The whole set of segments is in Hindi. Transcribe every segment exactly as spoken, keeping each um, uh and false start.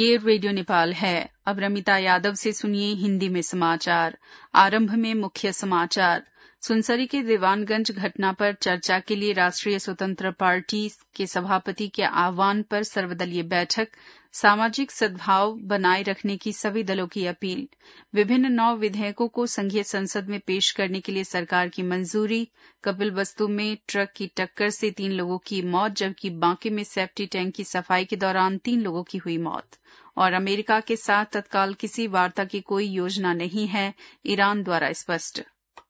ये रेडियो नेपाल है। अब रमिता यादव से सुनिए हिंदी में समाचार। आरंभ में मुख्य समाचार। सुनसरी के दीवानगंज घटना पर चर्चा के लिए राष्ट्रीय स्वतंत्र पार्टी के सभापति के आह्वान पर सर्वदलीय बैठक। सामाजिक सद्भाव बनाए रखने की सभी दलों की अपील। विभिन्न नौ विधेयकों को संघीय संसद में पेश करने के लिए सरकार की मंजूरी। कपिलवस्तु में ट्रक की टक्कर से तीन लोगों की मौत, जबकि बांके में सेफ्टी टैंक की सफाई के दौरान तीन लोगों की हुई मौत। और अमेरिका के साथ तत्काल किसी वार्ता की कोई योजना नहीं है, ईरान द्वारा स्पष्ट।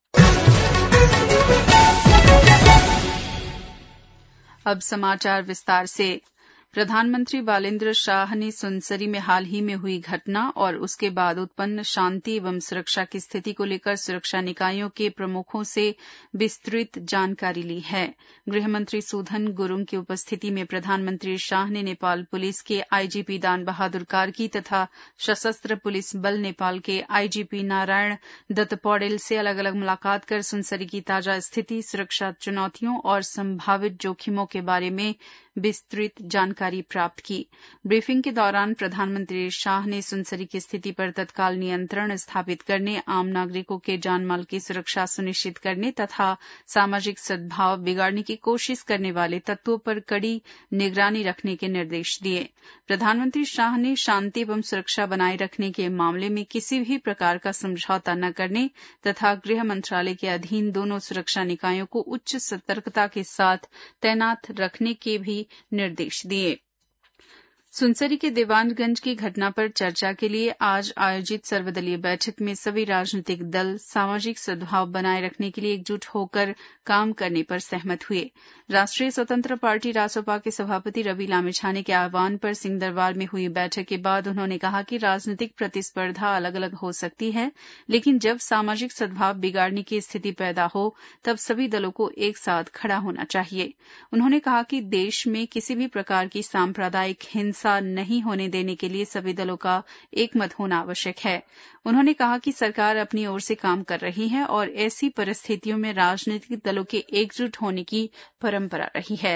अब समाचार विस्तार से। प्रधानमंत्री बालेन्द्र शाह ने सुनसरी में हाल ही में हुई घटना और उसके बाद उत्पन्न शांति एवं सुरक्षा की स्थिति को लेकर सुरक्षा निकायों के प्रमुखों से विस्तृत जानकारी ली है। गृहमंत्री सुधन गुरुङ की उपस्थिति में प्रधानमंत्री शाह ने नेपाल पुलिस के आईजीपी दान बहादुर कार्की तथा सशस्त्र पुलिस बल नेपाल के आईजीपी नारायण दत्त पौडेल से अलग अलग मुलाकात कर सुनसरी की ताजा स्थिति, सुरक्षा चुनौतियों और संभावित जोखिमों के बारे में विस्तृत जानकारी प्राप्त की। ब्रीफिंग के दौरान प्रधानमंत्री शाह ने सुनसरी की स्थिति पर तत्काल नियंत्रण स्थापित करने, आम नागरिकों के जानमाल की सुरक्षा सुनिश्चित करने तथा सामाजिक सद्भाव बिगाड़ने की कोशिश करने वाले तत्वों पर कड़ी निगरानी रखने के निर्देश दिए। प्रधानमंत्री शाह ने शांति एवं सुरक्षा बनाए रखने के मामले में किसी भी प्रकार का समझौता न करने तथा गृह मंत्रालय के अधीन दोनों सुरक्षा निकायों को उच्च सतर्कता के साथ तैनात रखने के भी निर्देश दिए। सुनसरी के दीवानगंज की घटना पर चर्चा के लिए आज आयोजित सर्वदलीय बैठक में सभी राजनीतिक दल सामाजिक सद्भाव बनाए रखने के लिए एकजुट होकर काम करने पर सहमत हुए। राष्ट्रीय स्वतंत्र पार्टी रासोपा के सभापति रवि लामिछाने के आह्वान पर सिंहदरबार में हुई बैठक के बाद उन्होंने कहा कि राजनीतिक प्रतिस्पर्धा अलग अलग हो सकती है, लेकिन जब सामाजिक सद्भाव बिगाड़ने की स्थिति पैदा हो तब सभी दलों को एक साथ खड़ा होना चाहिए। उन्होंने कहा कि देश में किसी भी प्रकार की सांप्रदायिक हिंसा नहीं होने देने के लिए सभी दलों का एकमत होना आवश्यक है। उन्होंने कहा कि सरकार अपनी ओर से काम कर रही है और ऐसी परिस्थितियों में राजनीतिक दलों के एकजुट होने की परंपरा रही है।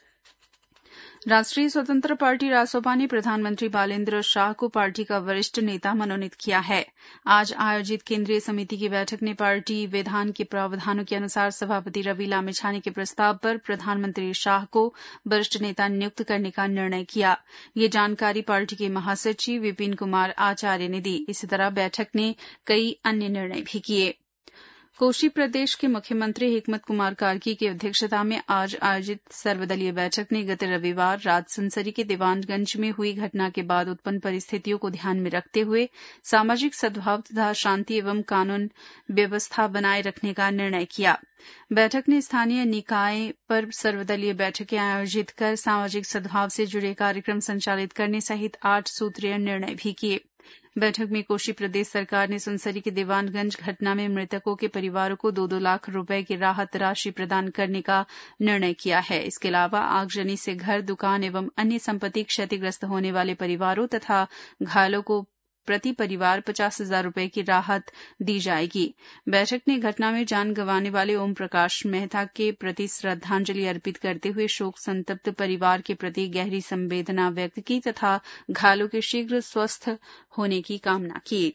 राष्ट्रीय स्वतंत्र पार्टी रासोपा ने प्रधानमंत्री बालेन्द्र शाह को पार्टी का वरिष्ठ नेता मनोनीत किया है। आज आयोजित केंद्रीय समिति की बैठक ने पार्टी विधान के प्रावधानों के अनुसार सभापति रवि लामिछाने के प्रस्ताव पर प्रधानमंत्री शाह को वरिष्ठ नेता नियुक्त करने का निर्णय किया। ये जानकारी पार्टी के महासचिव विपिन कुमार आचार्य ने दी। इसी तरह बैठक ने कई अन्य निर्णय भी किए। कोशी प्रदेश के मुख्यमंत्री हिकमत कुमार कार्की की अध्यक्षता में आज आयोजित सर्वदलीय बैठक ने गत रविवार रात सुनसरी के दीवानगंज में हुई घटना के बाद उत्पन्न परिस्थितियों को ध्यान में रखते हुए सामाजिक सद्भाव तथा शांति एवं कानून व्यवस्था बनाए रखने का निर्णय किया। बैठक ने स्थानीय निकाय पर सर्वदलीय बैठकें आयोजित कर सामाजिक सद्भाव से जुड़े कार्यक्रम संचालित करने सहित आठ सूत्रीय निर्णय भी किए। बैठक में कोशी प्रदेश सरकार ने सुनसरी के दीवानगंज घटना में मृतकों के परिवारों को दो दो लाख रुपए की राहत राशि प्रदान करने का निर्णय किया है। इसके अलावा आगजनी से घर, दुकान एवं अन्य संपत्ति क्षतिग्रस्त होने वाले परिवारों तथा घायलों को प्रति परिवार पचास हजार रुपए की राहत दी जाएगी। बैठक ने घटना में जान गंवाने वाले ओम प्रकाश मेहता के प्रति श्रद्धांजलि अर्पित करते हुए शोक संतप्त परिवार के प्रति गहरी संवेदना व्यक्त की तथा घायलों के शीघ्र स्वस्थ होने की कामना की।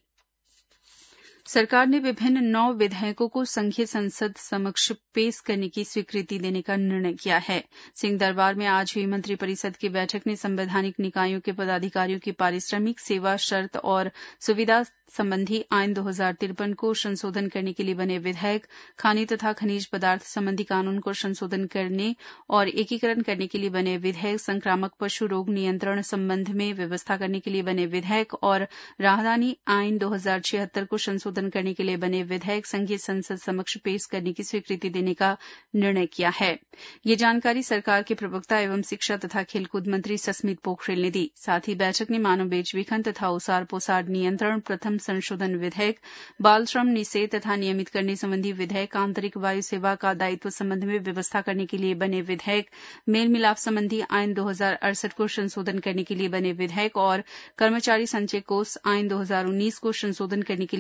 सरकार ने विभिन्न नौ विधेयकों को संघीय संसद समक्ष पेश करने की स्वीकृति देने का निर्णय किया है। सिंहदरबार में आज हुई मंत्रिपरिषद की बैठक में संवैधानिक निकायों के पदाधिकारियों की पारिश्रमिक, सेवा शर्त और सुविधा संबंधी आईन दो हजार तिरपन को संशोधन करने के लिए बने विधेयक, खानी तथा खनिज पदार्थ संबंधी कानून को संशोधन करने और एकीकरण करने के लिए बने विधेयक, संक्रामक पशु रोग नियंत्रण संबंध में व्यवस्था करने के लिए बने विधेयक और राहदानी आईन दो हजार छिहत्तर को संशोधन करने के लिए बने विधेयक संघीय संसद समक्ष पेश करने की स्वीकृति देने का निर्णय किया है। ये जानकारी सरकार के प्रवक्ता एवं शिक्षा तथा खेलकूद मंत्री सस्मित पोखरेल ने दी। साथ ही बैठक में मानव बेच-बिखन तथा ओसार पोसार नियंत्रण प्रथम संशोधन विधेयक, बाल श्रम निषेध तथा नियमित करने संबंधी विधेयक, आंतरिक वायु सेवा का दायित्व संबंध में व्यवस्था करने के लिए बने विधेयक, मेल मिलाप संबंधी आईन दो हजार अड़सठ को संशोधन करने के लिए बने विधेयक और कर्मचारी संचय कोष आईन दो हजार उन्नीस को संशोधन करने के लिए बने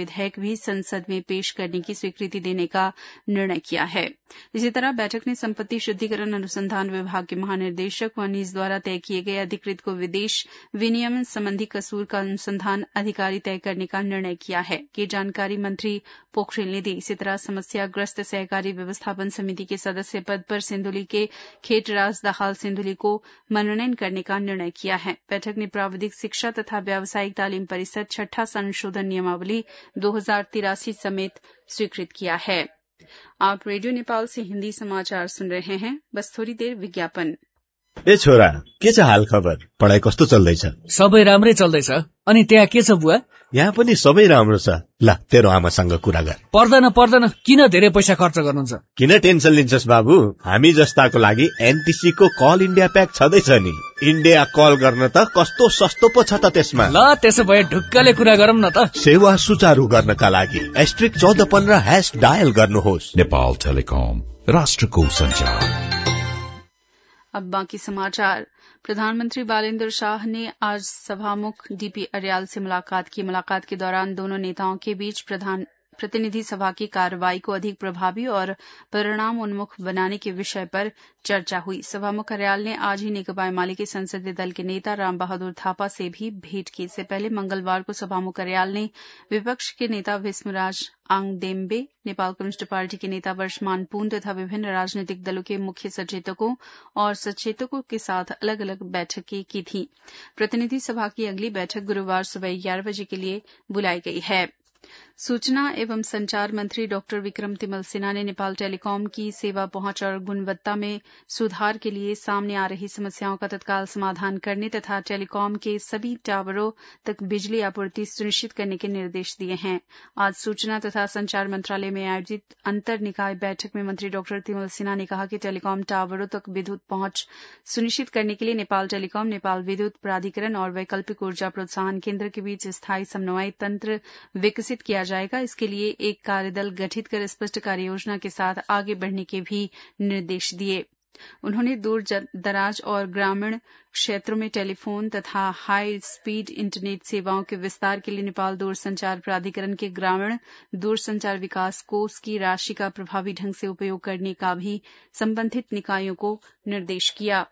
विधेयक भी संसद में पेश करने की स्वीकृति देने का निर्णय किया है। इसी तरह बैठक ने संपत्ति शुद्धिकरण अनुसंधान विभाग के महानिदेशक वनीस द्वारा तय किए गए अधिकृत को विदेश विनियमन संबंधी कसूर का अनुसंधान अधिकारी तय करने का निर्णय किया है। ये जानकारी मंत्री पोखरिल ने दी। इसी तरह समस्याग्रस्त सहकारी व्यवस्थापन समिति के सदस्य पद पर सिंधुली के खेतराज दाहाल सिंधुली को मनोनयन करने का निर्णय किया है। बैठक ने प्राविधिक शिक्षा तथा व्यावसायिक तालीम परिषद छठा संशोधन नियमावली दो हजार तिरासी समेत स्वीकृत किया है। आप रेडियो नेपाल से हिन्दी समाचार सुन रहे हैं। बस थोड़ी देर विज्ञापन। ए छोरा, के छ हाल खबर? पढाइ कस्तो चल्दैछ? सबै राम्रै चल्दैछ। अनि त्यहाँ के छ बुवा? यहाँ पनि सबै राम्रो छ। ल, तेरो आमासँग कुरा गर। पर्दैन पर्दैन, किन धेरै पैसा खर्च गर्नुहुन्छ? किन टेन्सन लिन्छस् बाबु? हामी जस्ताको लागि एनटीसी को कल इन्डिया प्याक छँदैछ नि। इन्डिया कल गर्न त कस्तो सस्तो पो छ त त्यसमा। ल, त्यसो भए ढुक्कले कुरा गरौँ न त। सेवा सुचारू गर्नका लागि एस्ट्रिक चौध पन्ध्र ह्याश डायल गर्नुहोस्। नेपाल टेलिकम, राष्ट्रको सञ्चार। अब बाकी समाचार। प्रधानमंत्री बालेन्द्र शाह ने आज सभामुख डीपी अरियाल से मुलाकात की। मुलाकात के दौरान दोनों नेताओं के बीच प्रधान प्रतिनिधि सभा की कार्रवाई को अधिक प्रभावी और परिणाम उन्मुख बनाने के विषय पर चर्चा हुई। सभामुख अरियाल ने आज ही नेकपा एमाले के संसदीय दल के नेता राम बहादुर थापा से भी भेंट की। इससे पहले मंगलवार को सभामुख अरियाल ने विपक्ष के नेता भीष्मराज आंगदेम्बे, नेपाल कम्युनिस्ट पार्टी के नेता वर्षमान पून तथा विभिन्न राजनीतिक दलों के मुख्य सचेतकों और सचेतकों के साथ अलग अलग बैठकें की थी। प्रतिनिधि सभा की अगली बैठक गुरुवार सुबह ग्यारह बजे के लिए बुलाई गई है। सूचना एवं संचार मंत्री डॉक्टर विक्रम तिमल सिन्हा ने नेपाल टेलीकॉम की सेवा पहुंच और गुणवत्ता में सुधार के लिए सामने आ रही समस्याओं का तत्काल समाधान करने तथा टेलीकॉम के सभी टावरों तक बिजली आपूर्ति सुनिश्चित करने के निर्देश दिए हैं। आज सूचना तथा संचार मंत्रालय में आयोजित अंतर निकाय बैठक में मंत्री डॉक्टर तिमल सिन्हा ने कहा कि टेलीकॉम टावरों तक विद्युत पहुंच सुनिश्चित करने के लिए नेपाल टेलीकॉम, नेपाल विद्युत प्राधिकरण और वैकल्पिक ऊर्जा प्रोत्साहन केंद्र के बीच स्थायी समन्वय तंत्र विकसित किया जाएगा। इसके लिए एक कार्यदल गठित कर स्पष्ट कार्ययोजना के साथ आगे बढ़ने के भी निर्देश दिए। उन्होंने दूर दराज और ग्रामीण क्षेत्रों में टेलीफोन तथा हाई स्पीड इंटरनेट सेवाओं के विस्तार के लिए नेपाल दूरसंचार प्राधिकरण के ग्रामीण दूरसंचार विकास कोष की राशि का प्रभावी ढंग से उपयोग करने का भी संबंधित निकायों को निर्देश किया।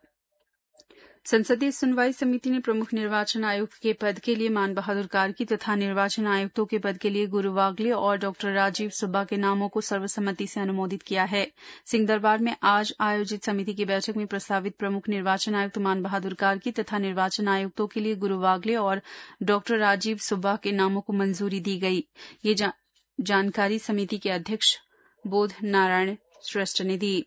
संसदीय सुनवाई समिति ने प्रमुख निर्वाचन आयुक्त के पद के लिए मान बहादुर कार्की तथा निर्वाचन आयुक्तों के पद के लिए गुरु वागले और डॉक्टर राजीव सुब्बा के नामों को सर्वसम्मति से अनुमोदित किया है। सिंहदरबार में आज आयोजित समिति की बैठक में प्रस्तावित प्रमुख निर्वाचन आयुक्त मान बहादुर कार्की तथा निर्वाचन आयुक्तों के लिए गुरु वागले और डॉक्टर राजीव सुब्बा के नामों को मंजूरी दी गई। ये जा, जानकारी समिति के अध्यक्ष बोध नारायण श्रेष्ठ ने दी।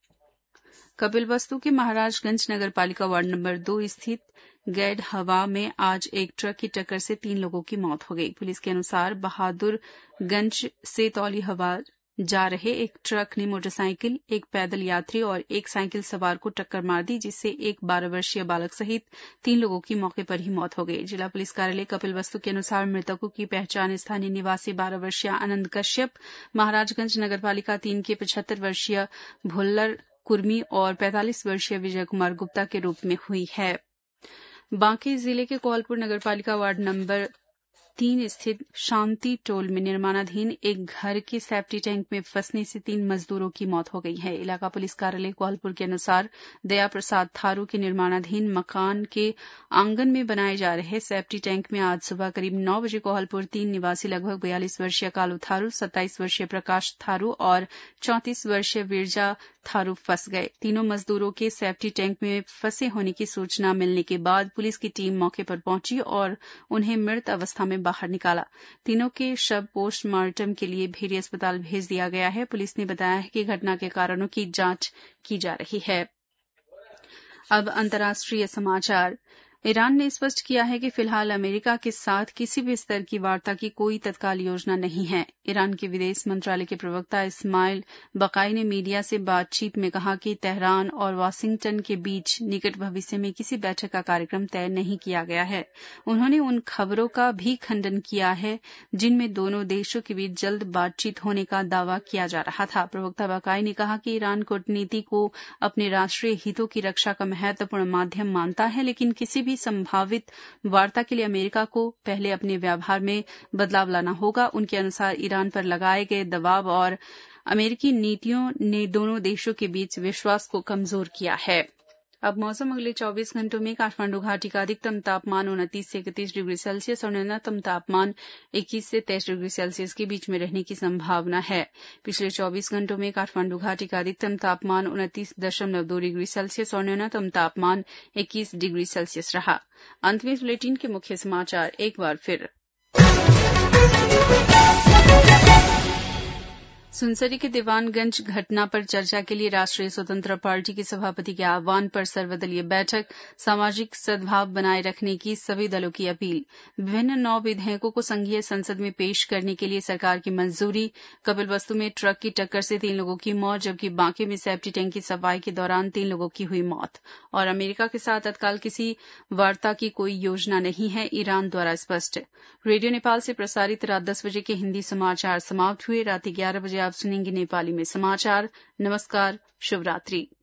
कपिलवस्तु के महाराजगंज नगरपालिका वार्ड नंबर दो स्थित गैड हवा में आज एक ट्रक की टक्कर से तीन लोगों की मौत हो गई। पुलिस के अनुसार बहादुरगंज से तौली हवा जा रहे एक ट्रक ने मोटरसाइकिल, एक पैदल यात्री और एक साइकिल सवार को टक्कर मार दी, जिससे एक बारह वर्षीय बालक सहित तीन लोगों की मौके पर ही मौत हो गई। जिला पुलिस कार्यालय कपिलवस्तु के अनुसार मृतकों की पहचान स्थानीय निवासी बारह वर्षीय आनंद कश्यप, महाराजगंज नगरपालिका तीन के पचहत्तर वर्षीय भुल्लर कुर्मी और पैंतालीस वर्षीय विजय कुमार गुप्ता के रूप में हुई है। बांके जिले के कौलपुर नगरपालिका वार्ड नंबर तीन स्थित शांति टोल में निर्माणाधीन एक घर के सेप्टी टैंक में फंसने से तीन मजदूरों की मौत हो गई है। इलाका पुलिस कार्यालय कोहलपुर के अनुसार दया प्रसाद थारू के निर्माणाधीन मकान के आंगन में बनाए जा रहे सेप्टी टैंक में आज सुबह करीब नौ बजे कोहलपुर तीन निवासी लगभग बयालीस वर्षीय कालू थारू, सत्ताईस वर्षीय प्रकाश थारू और चौंतीस वर्षीय विरजा थारू फंस गए। तीनों मजदूरों के सेप्टी टैंक में फंसे होने की सूचना मिलने के बाद पुलिस की टीम मौके पर पहुंची और उन्हें मृत अवस्था में बाहर निकाला। तीनों के शव पोस्टमार्टम के लिए भेरी अस्पताल भेज दिया गया है। पुलिस ने बताया है कि घटना के कारणों की जांच की जा रही है। अब अंतर्राष्ट्रीय समाचार। ईरान ने स्पष्ट किया है कि फिलहाल अमेरिका के साथ किसी भी स्तर की वार्ता की कोई तत्काल योजना नहीं है। ईरान के विदेश मंत्रालय के प्रवक्ता इस्माइल बकाई ने मीडिया से बातचीत में कहा कि तेहरान और वाशिंगटन के बीच निकट भविष्य में किसी बैठक का कार्यक्रम तय नहीं किया गया है। उन्होंने उन खबरों का भी खंडन किया है जिनमें दोनों देशों के बीच जल्द बातचीत होने का दावा किया जा रहा था। प्रवक्ता बकाई ने कहा कि ईरान कूटनीति को अपने राष्ट्रीय हितों की रक्षा का महत्वपूर्ण माध्यम मानता है, लेकिन किसी भी संभावित वार्ता के लिए अमेरिका को पहले अपने व्यवहार में बदलाव लाना होगा। उनके अनुसार ईरान पर लगाए गए दबाव और अमेरिकी नीतियों ने दोनों देशों के बीच विश्वास को कमजोर किया है। अब मौसम। अगले चौबीस घंटों में काठमांडू घाटी का अधिकतम तापमान उनतीस से इकतीस डिग्री सेल्सियस और न्यूनतम तापमान इक्कीस से तेईस डिग्री सेल्सियस के बीच में रहने की संभावना है। पिछले चौबीस घंटों में काठमांडू घाटी का अधिकतम तापमान उनतीस दशमलव दो डिग्री सेल्सियस और न्यूनतम तापमान इक्कीस डिग्री सेल्सियस रहा। अंत में इस बुलेटिन के मुख्य समाचार एक बार फिर। सुनसरी के दीवानगंज घटना पर चर्चा के लिए राष्ट्रीय स्वतंत्र पार्टी के सभापति के आह्वान पर सर्वदलीय बैठक, सामाजिक सद्भाव बनाए रखने की सभी दलों की अपील। विभिन्न नौ विधेयकों को संघीय संसद में पेश करने के लिए सरकार की मंजूरी। कपिलवस्तु में ट्रक की टक्कर से तीन लोगों की मौत, जबकि बांके में सेप्टी टैंक की सफाई के दौरान तीन लोगों की हुई मौत। और अमेरिका के साथ तत्काल किसी वार्ता की कोई योजना नहीं है, ईरान द्वारा स्पष्ट। रेडियो नेपाल से प्रसारित रात दस बजे के हिंदी समाचार समाप्त हुए। रात ग्यारह बजे आप सुनेंगे नेपाली में समाचार। नमस्कार, शुभ रात्रि।